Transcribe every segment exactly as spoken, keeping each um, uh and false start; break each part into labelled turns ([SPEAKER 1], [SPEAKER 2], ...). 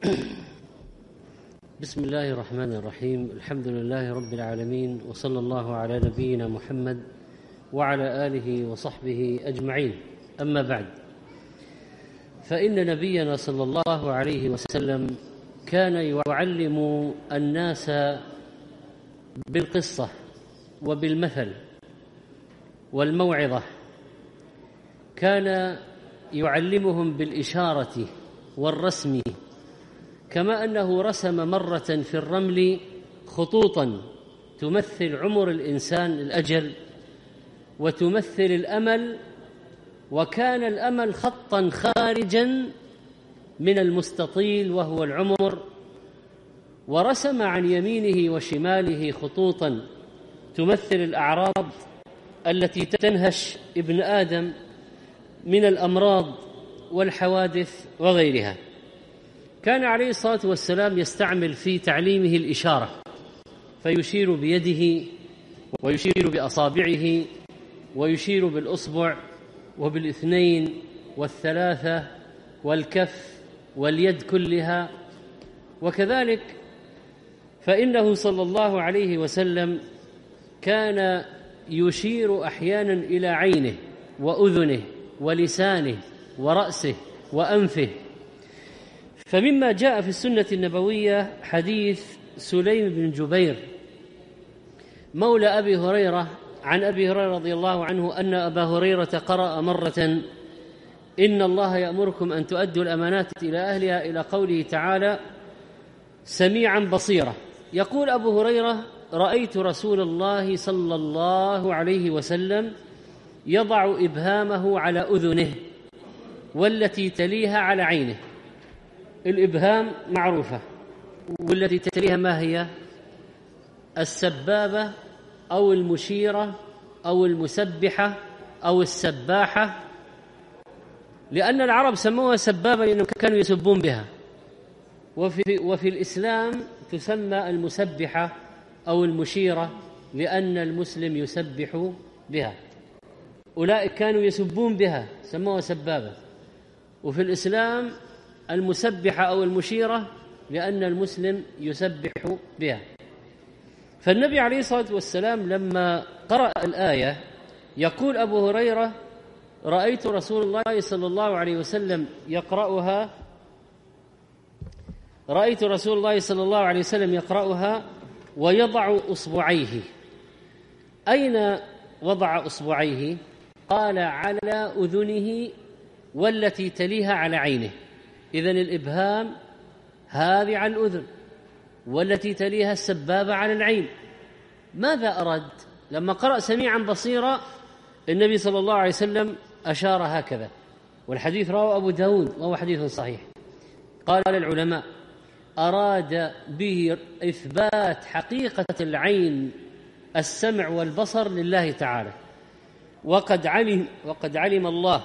[SPEAKER 1] بسم الله الرحمن الرحيم. الحمد لله رب العالمين، وصلى الله على نبينا محمد وعلى آله وصحبه أجمعين. أما بعد، فإن نبينا صلى الله عليه وسلم كان يعلم الناس بالقصة وبالمثل والموعظة، كان يعلمهم بالإشارة والرسم، كما أنه رسم مرة في الرمل خطوطا تمثل عمر الإنسان الأجل وتمثل الأمل، وكان الأمل خطا خارجا من المستطيل وهو العمر، ورسم عن يمينه وشماله خطوطا تمثل الأعراض التي تنهش ابن آدم من الأمراض والحوادث وغيرها. كان عليه الصلاة والسلام يستعمل في تعليمه الإشارة، فيشير بيده ويشير بأصابعه ويشير بالأصبع وبالاثنين والثلاثة والكف واليد كلها. وكذلك فإنه صلى الله عليه وسلم كان يشير أحيانا إلى عينه وأذنه ولسانه ورأسه وأنفه. فمما جاء في السنة النبوية حديث سليم بن جبير مولى أبي هريرة عن أبي هريرة رضي الله عنه أن أبا هريرة قرأ مرة: إن الله يأمركم أن تؤدوا الأمانات إلى أهلها، إلى قوله تعالى: سميعا بصيرا. يقول أبو هريرة: رأيت رسول الله صلى الله عليه وسلم يضع إبهامه على أذنه والتي تليها على عينه. الإبهام معروفة، والتي تليها ما هي؟ السبابة أو المشيرة أو المسبحة أو السباحة، لأن العرب سموها سبابة لأنهم كانوا يسبون بها، وفي, وفي الإسلام تسمى المسبحة أو المشيرة لأن المسلم يسبح بها. أولئك كانوا يسبون بها سموها سبابة، وفي الإسلام المسبحة أو المشيرة لأن المسلم يسبح بها. فالنبي عليه الصلاة والسلام لما قرأ الآية يقول أبو هريرة: رأيت رسول الله صلى الله عليه وسلم يقرأها رأيت رسول الله صلى الله عليه وسلم يقرأها ويضع أصبعيه. أين وضع أصبعيه؟ قال: على أذنه والتي تليها على عينه. إذن الإبهام هذه على الأذن، والتي تليها السبابة على العين. ماذا أراد؟ لما قرأ سميعا بصيرا النبي صلى الله عليه وسلم أشار هكذا، والحديث رواه أبو داود وهو حديث صحيح. قال العلماء: أراد به إثبات حقيقة العين السمع والبصر لله تعالى، وقد علم وقد علم الله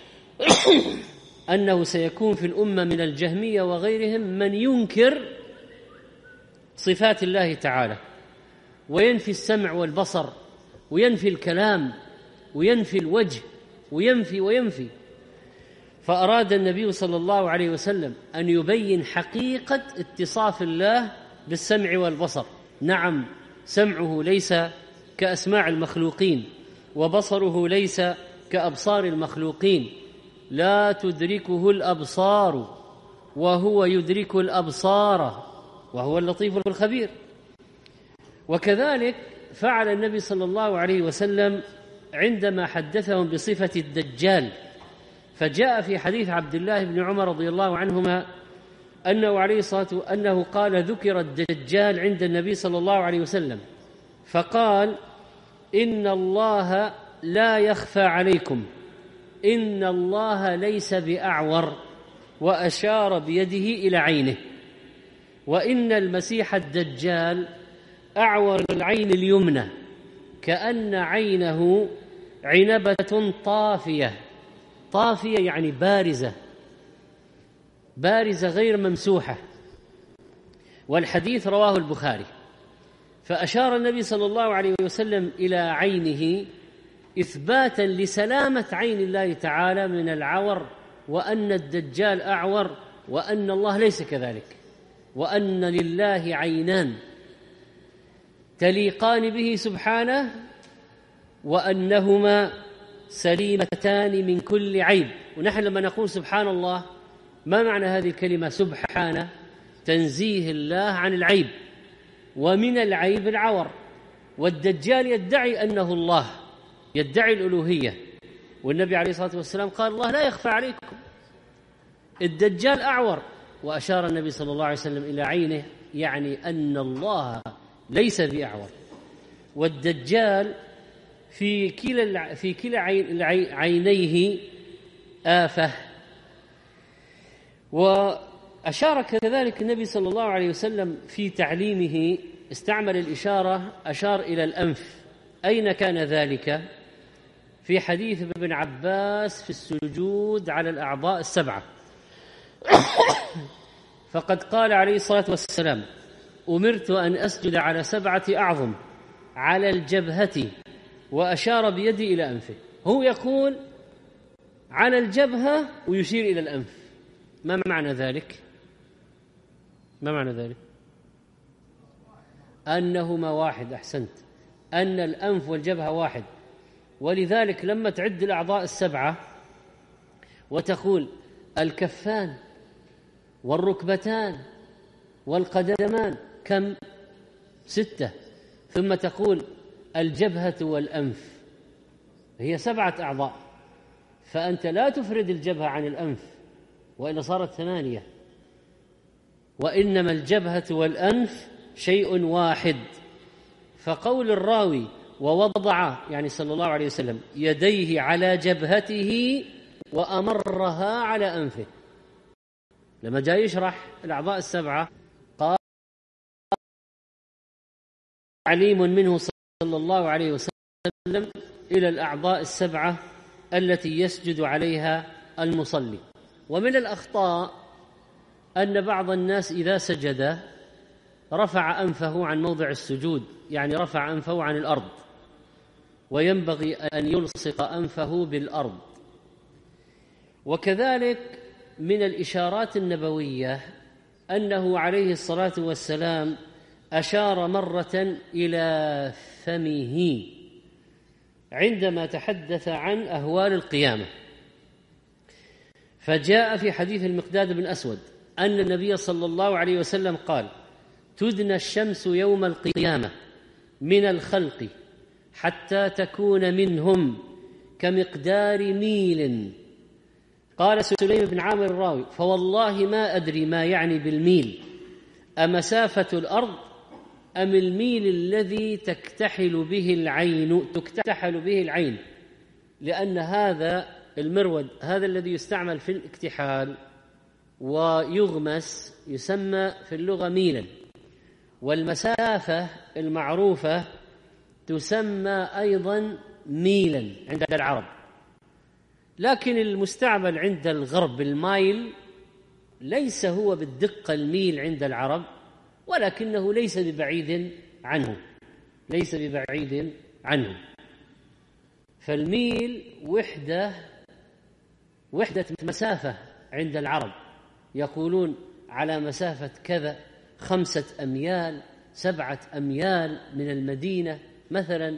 [SPEAKER 1] أنه سيكون في الأمة من الجهمية وغيرهم من ينكر صفات الله تعالى وينفي السمع والبصر وينفي الكلام وينفي الوجه وينفي وينفي. فأراد النبي صلى الله عليه وسلم أن يبين حقيقة اتصاف الله بالسمع والبصر. نعم، سمعه ليس كأسماع المخلوقين، وبصره ليس كأبصار المخلوقين، لا تدركه الأبصار وهو يدرك الأبصار وهو اللطيف الخبير. وكذلك فعل النبي صلى الله عليه وسلم عندما حدثهم بصفة الدجال، فجاء في حديث عبد الله بن عمر رضي الله عنهما أنه عليه الصلاة أنه قال: ذكر الدجال عند النبي صلى الله عليه وسلم فقال: إن الله لا يخفى عليكم، إن الله ليس بأعور، وأشار بيده إلى عينه، وإن المسيح الدجال أعور العين اليمنى كأن عينه عنبة طافية. طافية يعني بارزة، بارزة غير ممسوحة. والحديث رواه البخاري. فأشار النبي صلى الله عليه وسلم إلى عينه إثباتا لسلامة عين الله تعالى من العور، وأن الدجال أعور وأن الله ليس كذلك، وأن لله عينان تليقان به سبحانه، وأنهما سليمتان من كل عيب. ونحن لما نقول سبحان الله، ما معنى هذه الكلمة سبحانه؟ تنزيه الله عن العيب، ومن العيب العور. والدجال يدعي أنه الله، يدعي الألوهية، والنبي عليه الصلاة والسلام قال الله لا يخفى عليكم. الدجال أعور، وأشار النبي صلى الله عليه وسلم إلى عينه، يعني أن الله ليس بأعور. والدجال في كلا في كلا عينيه آفة. وأشار كذلك النبي صلى الله عليه وسلم في تعليمه، استعمل الإشارة، أشار إلى الأنف. أين كان ذلك؟ في حديث ابن عباس في السجود على الأعضاء السبعة. فقد قال عليه الصلاة والسلام: أمرت أن أسجد على سبعة أعظم على الجبهة، وأشار بيدي إلى أنفه. هو يقول على الجبهة ويشير إلى الأنف. ما معنى ذلك؟ ما معنى ذلك؟ أنهما واحد. أحسنت، أن الأنف والجبهة واحد. ولذلك لما تعد الأعضاء السبعة وتقول الكفان والركبتان والقدمان، كم؟ ستة. ثم تقول الجبهة والأنف، هي سبعة أعضاء، فأنت لا تفرد الجبهة عن الأنف، وإلا صارت ثمانية، وإنما الجبهة والأنف شيء واحد. فقول الراوي ووضع، يعني صلى الله عليه وسلم، يديه على جبهته وأمرها على أنفه. لما جاء يشرح الأعضاء السبعة قال تعليم منه صلى الله عليه وسلم إلى الأعضاء السبعة التي يسجد عليها المصلي. ومن الأخطاء أن بعض الناس إذا سجد رفع أنفه عن موضع السجود، يعني رفع أنفه عن الأرض، وينبغي أن يلصق أنفه بالأرض. وكذلك من الإشارات النبوية أنه عليه الصلاة والسلام أشار مرة إلى فمه عندما تحدث عن أهوال القيامة. فجاء في حديث المقداد بن أسود أن النبي صلى الله عليه وسلم قال: تدنى الشمس يوم القيامة من الخلق حتى تكون منهم كمقدار ميل. قال سليم بن عامر الراوي: فوالله ما أدري ما يعني بالميل، أمسافة الأرض أم الميل الذي تكتحل به العين تكتحل به العين، لأن هذا المرود، هذا الذي يستعمل في الاكتحال ويغمس، يسمى في اللغة ميلا، والمسافة المعروفة تسمى أيضا ميلا عند العرب. لكن المستعمل عند الغرب المايل ليس هو بالدقة الميل عند العرب، ولكنه ليس ببعيد عنه، ليس ببعيد عنه. فالميل وحدة وحدة مسافة عند العرب، يقولون على مسافة كذا، خمسة أميال، سبعة أميال من المدينة مثلا.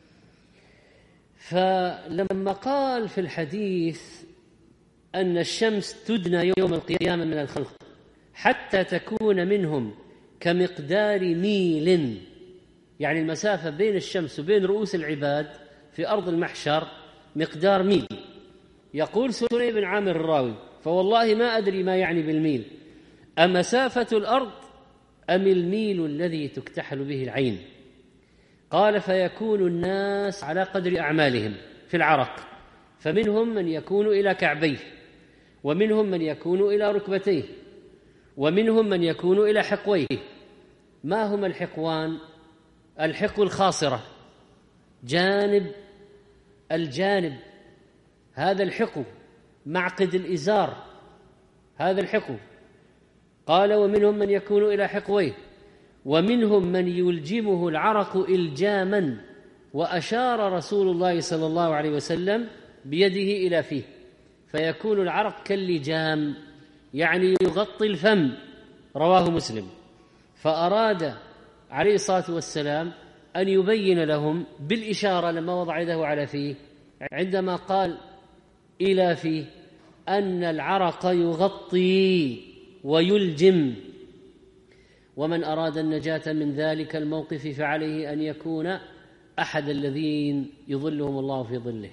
[SPEAKER 1] فلما قال في الحديث أن الشمس تدنى يوم القيامة من الخلق حتى تكون منهم كمقدار ميل، يعني المسافة بين الشمس وبين رؤوس العباد في أرض المحشر مقدار ميل. يقول سليم بن عامر الراوي: فوالله ما أدري ما يعني بالميل، أمسافة الأرض أم الميل الذي تكتحل به العين. قال: فيكون الناس على قدر أعمالهم في العرق، فمنهم من يكون إلى كعبيه، ومنهم من يكون إلى ركبتيه، ومنهم من يكون إلى حقويه. ما هما الحقوان؟ الحقو الخاصرة، جانب الجانب، هذا الحقو، معقد الإزار، هذا الحقو. قال: ومنهم من يكون إلى حقويه، ومنهم من يلجمه العرق إلجاما. وأشار رسول الله صلى الله عليه وسلم بيده إلى فيه، فيكون العرق كاللجام يعني يغطي الفم، رواه مسلم. فأراد عليه الصلاة والسلام أن يبين لهم بالإشارة لما وضع يده على فيه عندما قال إلى فيه أن العرق يغطي ويلجم، ومن أراد النجاة من ذلك الموقف فعليه أن يكون أحد الذين يظلهم الله في ظله.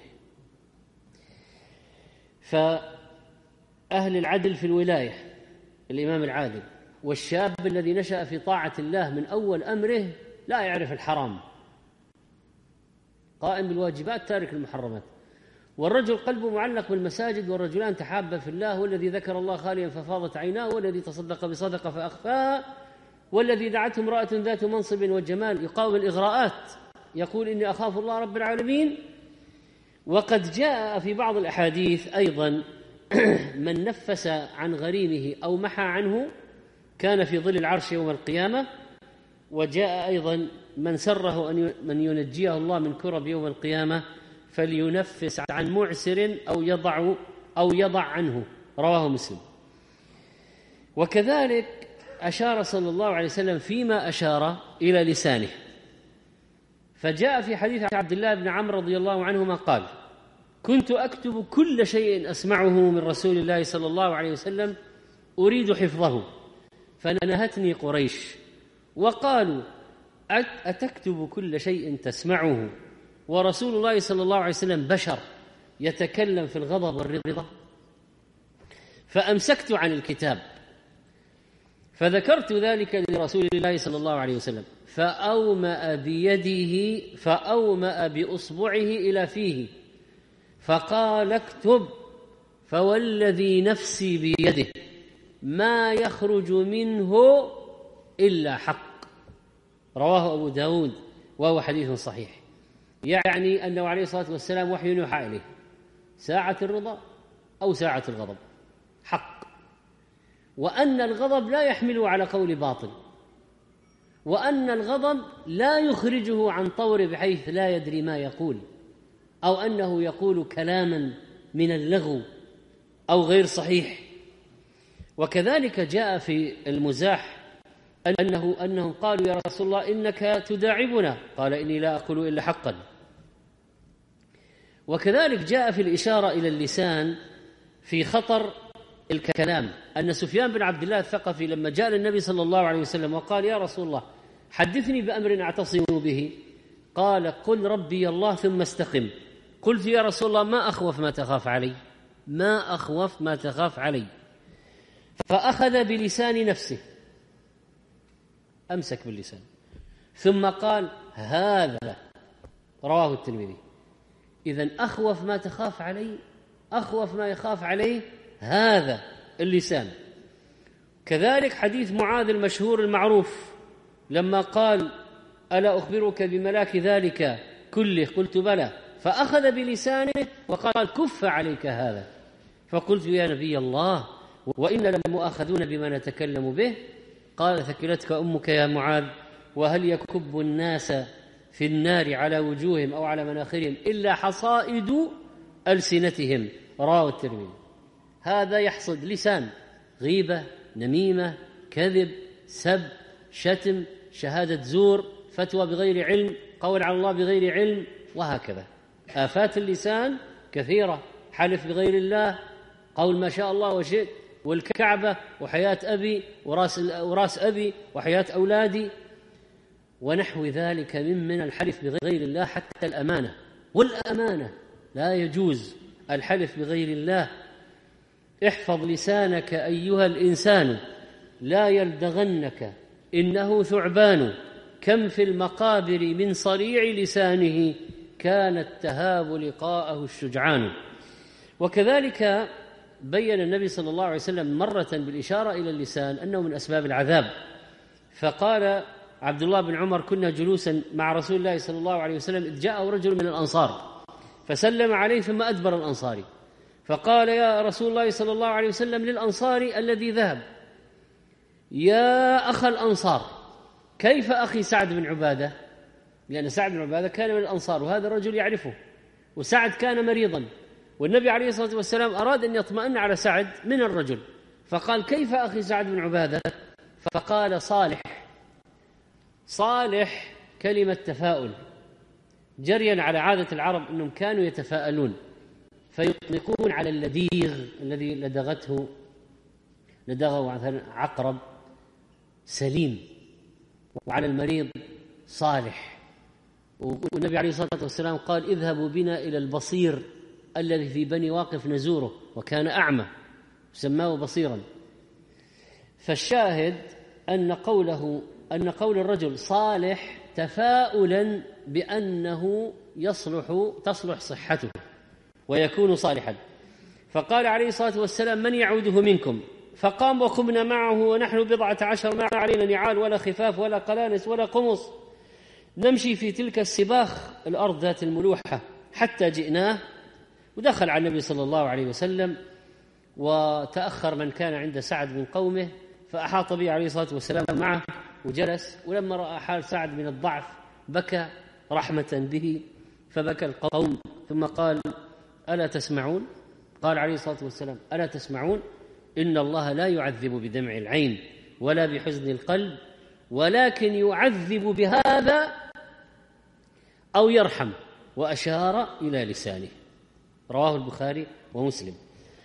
[SPEAKER 1] فأهل العدل في الولاية الإمام العادل، والشاب الذي نشأ في طاعة الله من أول أمره لا يعرف الحرام، قائم بالواجبات تارك المحرمات، والرجل قلبه معلق بالمساجد، والرجلان تحابا في الله، والذي ذكر الله خاليا ففاضت عيناه، والذي تصدق بصدقة فأخفاها، والذي دعته امرأة ذات منصب وجمال يقاوم الإغراءات يقول إني أخاف الله رب العالمين. وقد جاء في بعض الأحاديث أيضا من نفس عن غريمه أو محى عنه كان في ظل العرش يوم القيامة، وجاء أيضا من سره أن من ينجيه الله من كرب يوم القيامة فلينفس عن معسر أو يضع أو يضع عنه، رواه مسلم. وكذلك أشار صلى الله عليه وسلم فيما أشار إلى لسانه، فجاء في حديث عبد الله بن عمرو رضي الله عنهما قال: كنت أكتب كل شيء أسمعه من رسول الله صلى الله عليه وسلم أريد حفظه، فنهتني قريش وقالوا: أتكتب كل شيء تسمعه ورسول الله صلى الله عليه وسلم بشر يتكلم في الغضب والرضا؟ فأمسكت عن الكتاب، فذكرت ذلك لرسول الله صلى الله عليه وسلم، فأومأ بيده فأومأ بأصبعه إلى فيه فقال: اكتب، فوالذي نفسي بيده ما يخرج منه إلا حق، رواه أبو داود وهو حديث صحيح. يعني أنه عليه الصلاة والسلام وحي يوحى إليه ساعة الرضا أو ساعة الغضب حق، وأن الغضب لا يحمله على قول باطل، وأن الغضب لا يخرجه عن طور بحيث لا يدري ما يقول، أو أنه يقول كلاما من اللغو أو غير صحيح. وكذلك جاء في المزاح أنه أنهم قالوا: يا رسول الله إنك تداعبنا، قال: إني لا أقول إلا حقا. وكذلك جاء في الإشارة إلى اللسان في خطر الكلام، أن سفيان بن عبد الله الثقفي لما جاء للنبي صلى الله عليه وسلم وقال: يا رسول الله حدثني بأمر أعتصم به، قال: قل ربي الله ثم استقم. قلت: يا رسول الله ما أخوف ما تخاف علي، ما أخوف ما تخاف علي. فأخذ بلسان نفسه، أمسك باللسان، ثم قال: هذا، رواه الترمذي. إذن أخوف ما تخاف علي، أخوف ما يخاف عليه هذا اللسان. كذلك حديث معاذ المشهور المعروف لما قال: ألا أخبرك بملاك ذلك كله؟ قلت: بلى. فأخذ بلسانه وقال: كف عليك هذا. فقلت: يا نبي الله، وإن لمؤاخذون بما نتكلم به. قال: ثكلتك أمك يا معاذ، وهل يكب الناس في النار على وجوههم أو على مناخرهم إلا حصائد ألسنتهم، رواه الترمذي. هذا يحصد لسان غيبة، نميمة، كذب، سب، شتم، شهادة زور، فتوى بغير علم، قول على الله بغير علم، وهكذا. آفات اللسان كثيرة: حلف بغير الله، قول ما شاء الله وشئت، والكعبة، وحياة أبي، وراس, وراس أبي، وحياة أولادي، ونحو ذلك من من الحلف بغير الله. حتى الأمانة، والأمانة لا يجوز الحلف بغير الله. احفظ لسانك أيها الإنسان لا يلدغنك إنه ثعبان، كم في المقابر من صريع لسانه كان التهاب لقاءه الشجعان. وكذلك بين النبي صلى الله عليه وسلم مرة بالإشارة إلى اللسان أنه من أسباب العذاب، فقال عبد الله بن عمر: كنا جلوسا مع رسول الله صلى الله عليه وسلم إذ جاءه رجل من الأنصار فسلم عليه ثم أدبر الأنصاري، فقال: يا رسول الله صلى الله عليه وسلم للأنصاري الذي ذهب: يا أخ الأنصار، كيف أخي سعد بن عبادة؟ لأن سعد بن عبادة كان من الأنصار وهذا الرجل يعرفه، وسعد كان مريضا، والنبي عليه الصلاة والسلام أراد أن يطمئن على سعد من الرجل، فقال: كيف أخي سعد بن عبادة؟ فقال: صالح. صالح كلمة تفاؤل، جريا على عادة العرب أنهم كانوا يتفاءلون فيطلقون على اللديغ الذي لدغته لدغه مثلا عقرب سليم، وعلى المريض صالح. والنبي عليه الصلاة والسلام قال: اذهبوا بنا إلى البصير الذي في بني واقف نزوره، وكان أعمى سماه بصيرا. فالشاهد أن قوله أن قول الرجل صالح تفاؤلا بأنه يصلح تصلح صحته ويكون صالحا. فقال عليه الصلاة والسلام: من يعوده منكم؟ فقام وقمنا معه ونحن بضعة عشر، ما علينا نعال ولا خفاف ولا قلانس ولا قمص، نمشي في تلك السباخ الأرض ذات الملوحة حتى جئناه. ودخل على النبي صلى الله عليه وسلم، وتأخر من كان عند سعد من قومه فأحاط به عليه الصلاة والسلام معه وجلس. ولما رأى حال سعد من الضعف بكى رحمة به، فبكى القوم. ثم قال: ألا تسمعون؟ قال عليه الصلاة والسلام: ألا تسمعون؟ إن الله لا يعذب بدمع العين ولا بحزن القلب، ولكن يعذب بهذا أو يرحم. وأشار إلى لسانه. رواه البخاري ومسلم.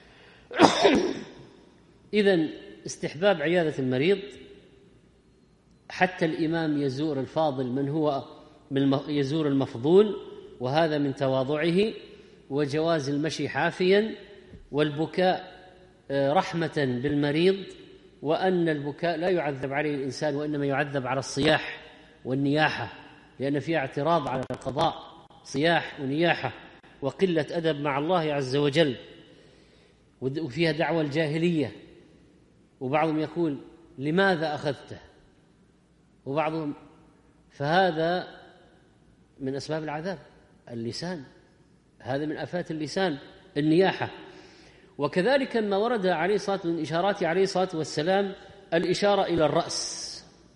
[SPEAKER 1] إذن استحباب عيادة المريض، حتى الإمام يزور الفاضل من هو من يزور المفضول، وهذا من تواضعه، وجواز المشي حافيا، والبكاء رحمة بالمريض، وأن البكاء لا يعذب عليه الإنسان، وإنما يعذب على الصياح والنياحة، لأن فيها اعتراض على القضاء، صياح ونياحة وقلة أدب مع الله عز وجل، وفيها دعوة الجاهلية. وبعضهم يقول: لماذا أخذته؟ وبعضهم فهذا من أسباب العذاب اللسان، هذا من آفات اللسان النياحة. وكذلك ما ورد عليه الصلاة من إشارات عليه الصلاة والسلام الإشارة إلى الرأس.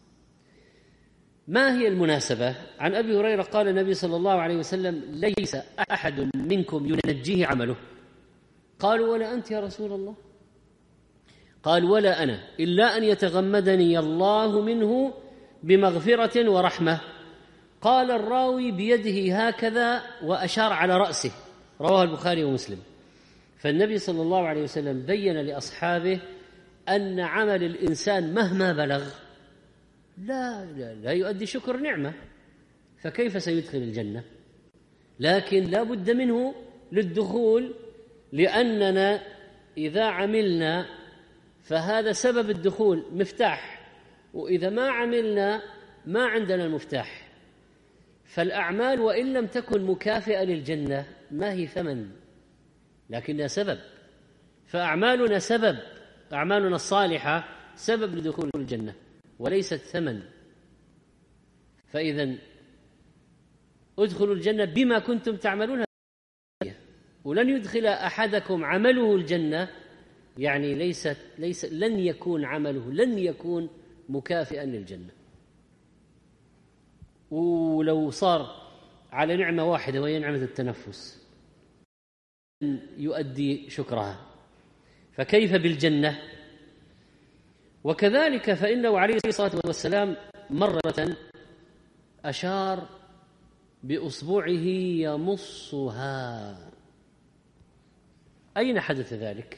[SPEAKER 1] ما هي المناسبة؟ عن أبي هريرة قال النبي صلى الله عليه وسلم: ليس أحد منكم ينجيه عمله. قالوا: ولا أنت يا رسول الله؟ قال: ولا أنا، إلا أن يتغمدني الله منه بمغفرة ورحمة. قال الراوي: بيده هكذا، وأشار على رأسه. رواه البخاري ومسلم. فالنبي صلى الله عليه وسلم بين لأصحابه أن عمل الإنسان مهما بلغ لا, لا, لا يؤدي شكر نعمة، فكيف سيدخل الجنة؟ لكن لا بد منه للدخول، لأننا إذا عملنا فهذا سبب الدخول، مفتاح، وإذا ما عملنا ما عندنا المفتاح. فالأعمال وإن لم تكن مكافئة للجنة ما هي ثمن، لكنها سبب. فأعمالنا سبب، أعمالنا الصالحة سبب لدخول الجنة وليست ثمن. فإذن ادخلوا الجنة بما كنتم تعملون، ولن يدخل أحدكم عمله الجنة، يعني ليست ليس لن يكون عمله لن يكون مكافئا للجنة. ولو صار على نعمة واحدة وهي نعمة التنفس يؤدي شكرها، فكيف بالجنة؟ وكذلك فإنه عليه الصلاة والسلام مرة أشار بأصبعه يمصها. أين حدث ذلك؟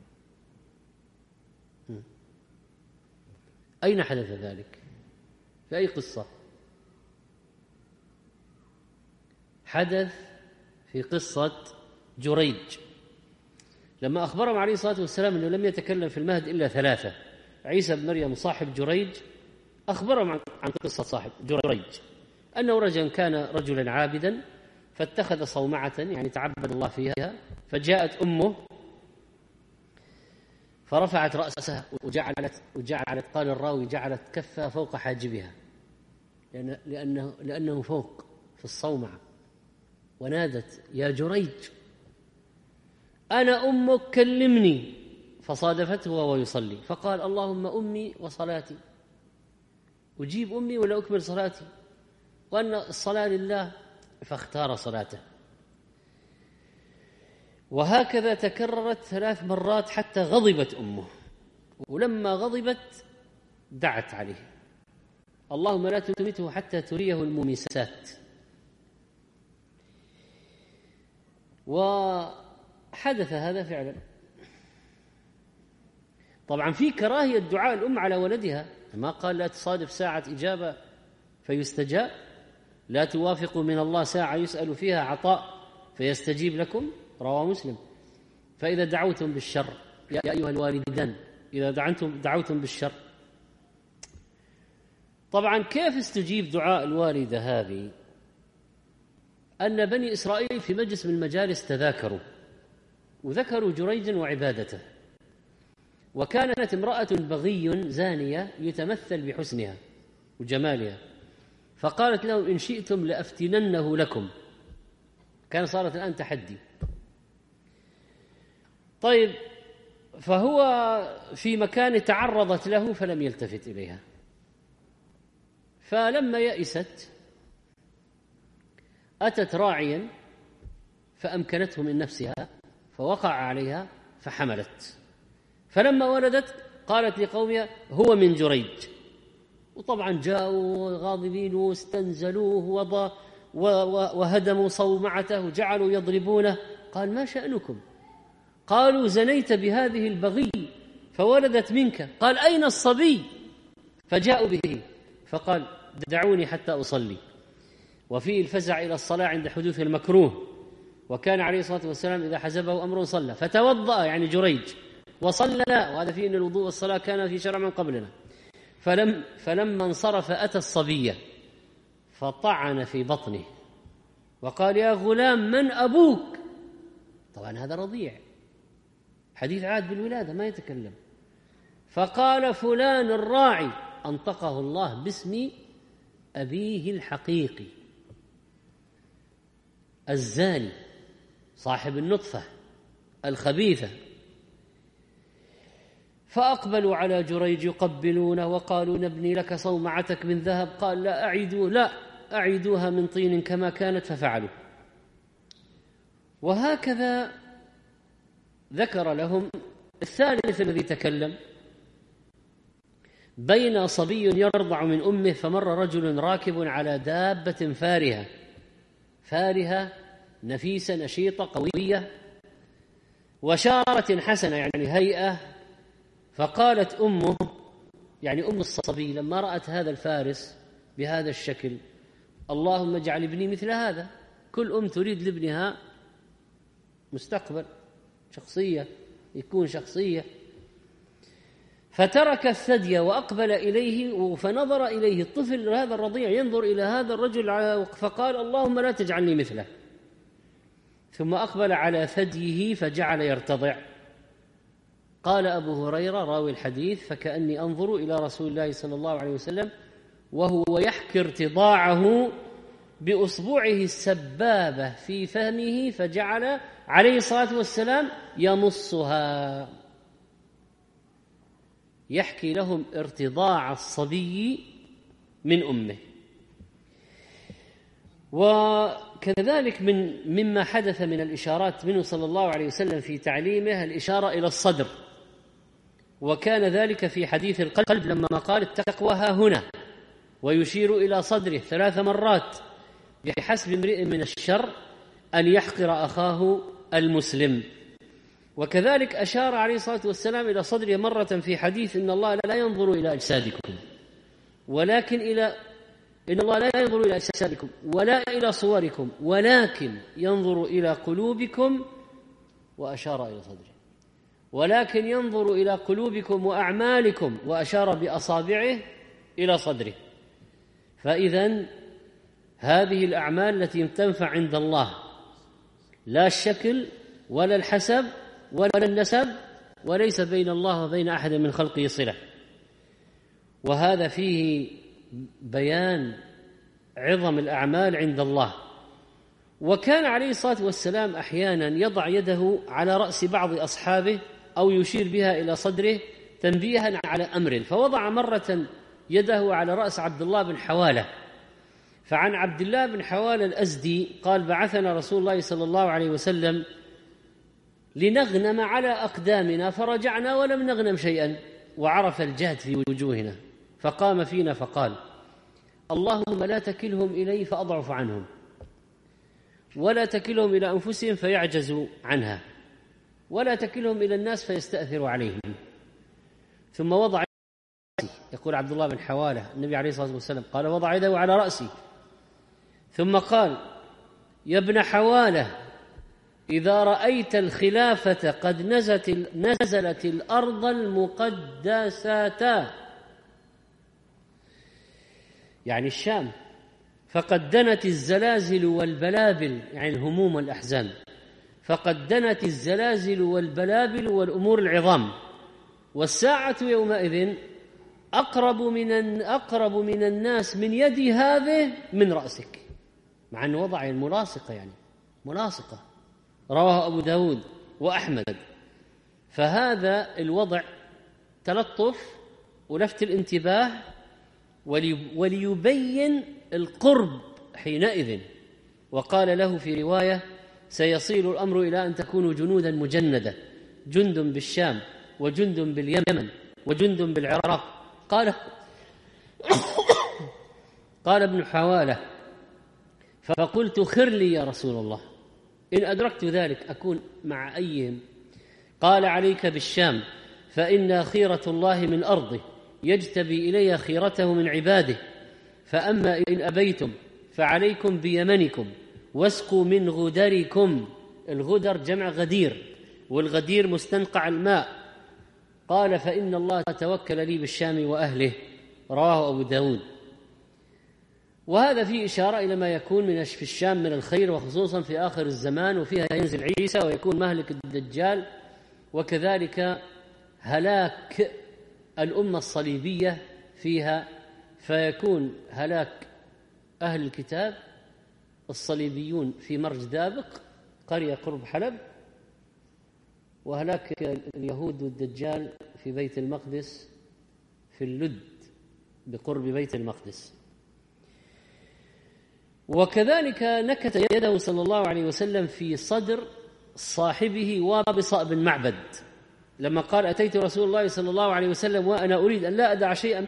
[SPEAKER 1] أين حدث ذلك؟ في أي قصة؟ حدث في قصة جريج، لما أخبرهم عليه الصلاة والسلام أنه لم يتكلم في المهد إلا ثلاثة: عيسى بن مريم صاحب جريج. أخبرهم عن قصة صاحب جريج أنه رجل كان رجلا عابدا، فاتخذ صومعة يعني تعبد الله فيها، فجاءت أمه فرفعت رأسها وجعلت, وجعلت قال الراوي جعلت كفها فوق حاجبها، لأن لأنه, لأنه فوق في الصومعة، ونادت: يا جريج أنا أمك كلمني. فصادفته وهو يصلي، فقال: اللهم أمي وصلاتي، أجيب أمي ولا أكمل صلاتي؟ وأن الصلاة لله، فاختار صلاته. وهكذا تكررت ثلاث مرات حتى غضبت أمه ولما غضبت دعت عليه: اللهم لا تمته حتى تريه المومسات. وحدث هذا فعلا. طبعا في كراهية دعاء الأم على ولدها، ما قال لا تصادف ساعة إجابة فيستجاب، لا توافقوا من الله ساعة يسأل فيها عطاء فيستجيب لكم، رواه مسلم. فإذا دعوتم بالشر يا أيها الوالدان، إذا دعوتم دعوتم بالشر. طبعا كيف استجيب دعاء الوالدة هذه؟ أن بني إسرائيل في مجلس من المجالس تذاكروا وذكروا جريجا وعبادته، وكانت امرأة بغي زانية يتمثل بحسنها وجمالها، فقالت لهم: إن شئتم لأفتننه لكم. كان صارت الآن تحدي. طيب، فهو في مكان تعرضت له فلم يلتفت إليها، فلما يئست أتت راعيا فأمكنته من نفسها فوقع عليها فحملت، فلما ولدت قالت لقومها: هو من جريج. وطبعا جاءوا غاضبين واستنزلوه وض... و... و... وهدموا صومعته وجعلوا يضربونه. قال: ما شأنكم؟ قالوا: زنيت بهذه البغي فولدت منك. قال: أين الصبي؟ فجاءوا به، فقال: دعوني حتى أصلي. وفيه الفزع إلى الصلاة عند حدوث المكروه، وكان عليه الصلاة والسلام إذا حزبه أمر صلى، فتوضأ يعني جريج وصلى، وهذا فيه أن الوضوء والصلاة كان في شرع من قبلنا. فلم فلما انصرف أتى الصبية فطعن في بطنه وقال: يا غلام من أبوك؟ طبعا هذا رضيع، حديث عهد بالولادة ما يتكلم. فقال: فلان الراعي، أنطقه الله باسم أبيه الحقيقي الزاني صاحب النطفة الخبيثة. فأقبلوا على جريج يقبلونه وقالوا: نبني لك صومعتك من ذهب. قال: لا أعيدوا لا أعيدوها من طين كما كانت، ففعلوا. وهكذا ذكر لهم. الثالث الذي تكلم: بين صبي يرضع من أمه فمر رجل راكب على دابة فارهة فارهة نفيسة نشيطة قوية وشارة حسنة يعني هيئة. فقالت أمه يعني أم الصبي لما رأت هذا الفارس بهذا الشكل: اللهم اجعل ابني مثل هذا. كل أم تريد لابنها مستقبل، شخصية، يكون شخصية. فترك الثدي وأقبل إليه، فنظر إليه الطفل هذا الرضيع ينظر إلى هذا الرجل، فقال: اللهم لا تجعلني مثله. ثم أقبل على ثديه فجعل يرتضع. قال أبو هريرة راوي الحديث: فكأني أنظر إلى رسول الله صلى الله عليه وسلم وهو يحكي ارتضاعه بأصبعه السبابة في فمه، فجعل عليه الصلاة والسلام يمصها. يحكي لهم ارتضاع الصبي من أمه. وكذلك من مما حدث من الإشارات منه صلى الله عليه وسلم في تعليمه الإشارة إلى الصدر، وكان ذلك في حديث القلب لما قال: التقوى ها هنا، ويشير إلى صدره ثلاث مرات، بحسب امرئ من الشر أن يحقر أخاه المسلم. وكذلك أشار عليه الصلاة والسلام إلى صدره مرة في حديث: إن الله لا ينظر إلى أجسادكم ولكن إلى إن الله لا ينظر إلى أجسادكم ولا إلى صوركم ولكن ينظر إلى قلوبكم، وأشار إلى صدره، ولكن ينظر إلى قلوبكم وأعمالكم، وأشار بأصابعه إلى صدره. فإذن هذه الأعمال التي تنفع عند الله، لا الشكل ولا الحسب ولا النسب، وليس بين الله وبين أحد من خلقه صلة. وهذا فيه بيان عظم الأعمال عند الله. وكان عليه الصلاة والسلام أحيانا يضع يده على رأس بعض أصحابه أو يشير بها إلى صدره تنبيها على أمر، فوضع مرة يده على رأس عبد الله بن حوالة. فعن عبد الله بن حوالة الأزدي قال: بعثنا رسول الله صلى الله عليه وسلم لنغنم على أقدامنا فرجعنا ولم نغنم شيئا. وعرف الجهد في وجوهنا، فقام فينا فقال: اللهم لا تكلهم إلي فأضعف عنهم، ولا تكلهم إلى أنفسهم فيعجزوا عنها، ولا تكلهم إلى الناس فيستأثروا عليهم. ثم وضع رأسي، يقول عبد الله بن حوالة، النبي عليه الصلاة والسلام قال: وضع يده على رأسي، ثم قال: يا ابن حوالة، إذا رأيت الخلافة قد نزلت, نزلت الأرض المقدسة، يعني الشام، فقد دنت الزلازل والبلابل، يعني الهموم والأحزان، فقد دنت الزلازل والبلابل والأمور العظام، والساعة يومئذ أقرب من أقرب من الناس من يدي هذه من رأسك، مع أن وضع الملاصقة، يعني ملاصقة. رواه أبو داود وأحمد. فهذا الوضع تلطف ولفت الانتباه وليبين القرب حينئذ. وقال له في رواية: سيصير الأمر إلى أن تكونوا جنودا مجندة، جند بالشام وجند باليمن وجند بالعراق. قال قال ابن حوالة: فقلت: خر لي يا رسول الله، إن أدركت ذلك أكون مع أيهم؟ قال: عليك بالشام، فإن خيرة الله من أرضه، يجتبي إلي خيرته من عباده، فأما إن أبيتم فعليكم بيمنكم، واسقوا من غدركم. الغدر جمع غدير، والغدير مستنقع الماء. قال: فإن الله توكل لي بالشام وأهله. رواه أبو داود. وهذا فيه إشارة إلى ما يكون من في الشام من الخير، وخصوصا في آخر الزمان، وفيها ينزل عيسى ويكون مهلك الدجال، وكذلك هلاك الأمة الصليبية فيها، فيكون هلاك أهل الكتاب الصليبيون في مرج دابق، قرية قرب حلب، وهلاك اليهود والدجال في بيت المقدس في اللد بقرب بيت المقدس. وكذلك نكت يده صلى الله عليه وسلم في صدر صاحبه وابصة بن معبد لما قال: أتيت رسول الله صلى الله عليه وسلم وأنا أريد أن لا أدع شيئا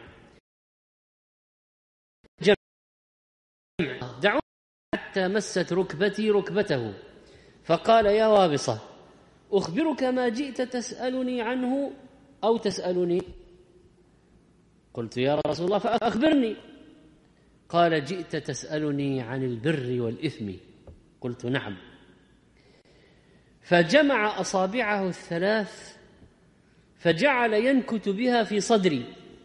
[SPEAKER 1] جمع دعوني حتى مست ركبتي ركبته، فقال: يا وابصة، أخبرك ما جئت تسألني عنه أو تسألني؟ قلت: يا رسول الله فأخبرني. قال: جئت تسألني عن البر والإثم؟ قلت: نعم. فجمع أصابعه الثلاث فجعل ينكت بها في صدري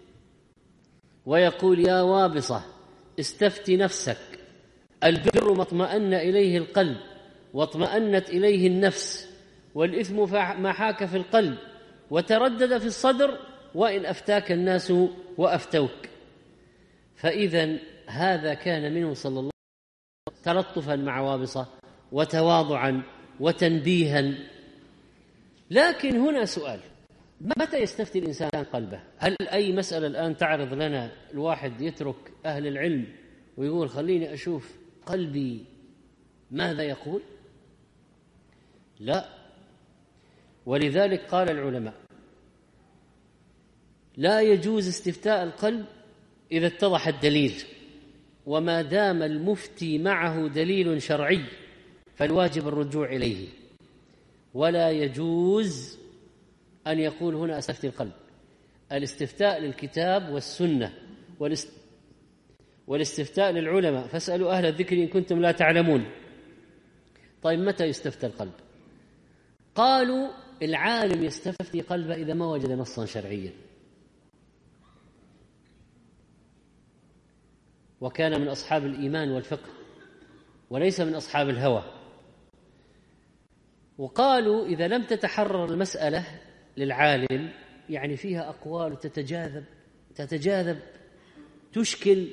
[SPEAKER 1] ويقول: يا وابصة، استفت نفسك، البر ما اطمأن إليه القلب واطمأنت إليه النفس، والإثم ما حاك في القلب وتردد في الصدر، وإن أفتاك الناس وأفتوك. فإذا هذا كان منه صلى الله عليه وسلم تلطفا مع وابصة وتواضعا وتنبيها. لكن هنا سؤال: متى يستفتي الإنسان قلبه؟ هل أي مسألة الآن تعرض لنا الواحد يترك أهل العلم ويقول: خليني أشوف قلبي ماذا يقول؟ لا. ولذلك قال العلماء: لا يجوز استفتاء القلب إذا اتضح الدليل، وما دام المفتي معه دليل شرعي فالواجب الرجوع إليه، ولا يجوز أن يقول هنا أستفتي القلب. الاستفتاء للكتاب والسنة، والاستفتاء للعلماء، فاسألوا أهل الذكر إن كنتم لا تعلمون. طيب متى يستفتى القلب؟ قالوا: العالم يستفتي قلبه إذا ما وجد نصا شرعيا، وكان من أصحاب الإيمان والفقه وليس من أصحاب الهوى. وقالوا: إذا لم تتحرر المسألة للعالم، يعني فيها أقوال تتجاذب تتجاذب تشكل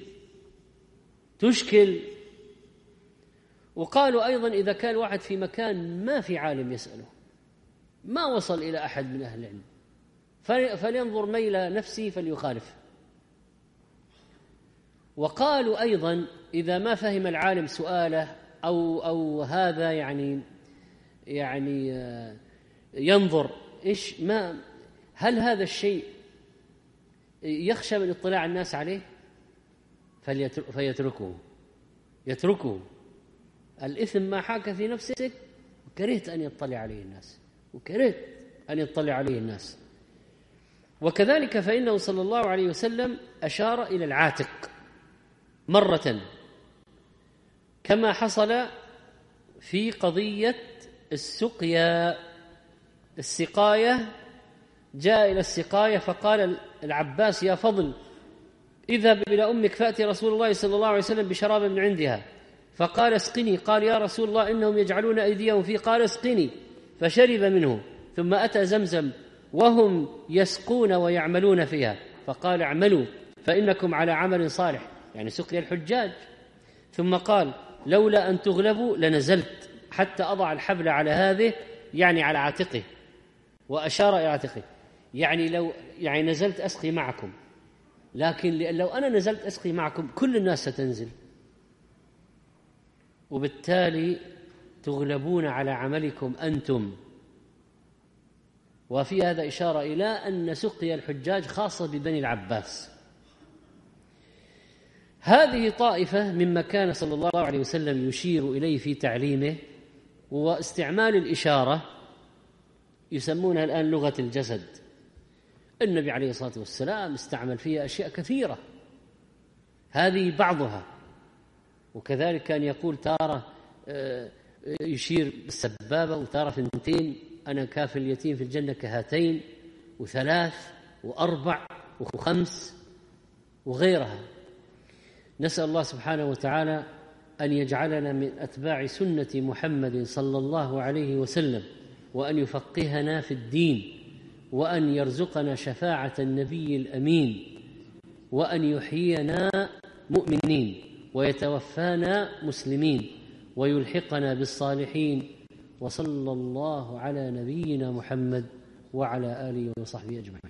[SPEAKER 1] تشكل وقالوا أيضا: إذا كان واحد في مكان ما في عالم يسأله، ما وصل إلى أحد من أهل العلم، فلينظر ميل نفسه فليخالف. وقالوا أيضا: إذا ما فهم العالم سؤاله أو أو هذا يعني يعني ينظر إيش ما هل هذا الشيء يخشى من اطلاع الناس عليه فيتركه يتركه الإثم ما حاك في نفسك وكرهت أن يطلع عليه الناس وكرهت أن يطلع عليه الناس. وكذلك فإنه صلى الله عليه وسلم أشار إلى العاتق مرة كما حصل في قضية السقيا السقاية. جاء إلى السقاية فقال العباس يا فضل اذهب إلى أمك فأتي رسول الله صلى الله عليه وسلم بشراب من عندها، فقال اسقني. قال يا رسول الله إنهم يجعلون أيديهم فيه. قال اسقني، فشرب منه. ثم أتى زمزم وهم يسقون ويعملون فيها، فقال اعملوا فإنكم على عمل صالح، يعني سقيا الحجاج. ثم قال لولا أن تغلبوا لنزلت حتى أضع الحبل على هذه، يعني على عاتقه، وأشار إلى عاتقه، يعني لو يعني نزلت أسقي معكم، لكن لو أنا نزلت أسقي معكم كل الناس ستنزل، وبالتالي تغلبون على عملكم أنتم. وفي هذا إشارة إلى أن سقيا الحجاج خاصة ببني العباس. هذه طائفة مما كان صلى الله عليه وسلم يشير إليه في تعليمه، واستعمال الإشارة يسمونها الآن لغة الجسد. النبي عليه الصلاة والسلام استعمل فيها أشياء كثيرة، هذه بعضها. وكذلك كان يقول تارة يشير بالسبابة، وتارة ثنتين، أنا كافل اليتيم في الجنة كهاتين، وثلاث وأربع وخمس وغيرها. نسأل الله سبحانه وتعالى أن يجعلنا من أتباع سنة محمد صلى الله عليه وسلم، وأن يفقهنا في الدين، وأن يرزقنا شفاعة النبي الأمين، وأن يحيينا مؤمنين ويتوفانا مسلمين ويلحقنا بالصالحين. وصلى الله على نبينا محمد وعلى آله وصحبه أجمعين.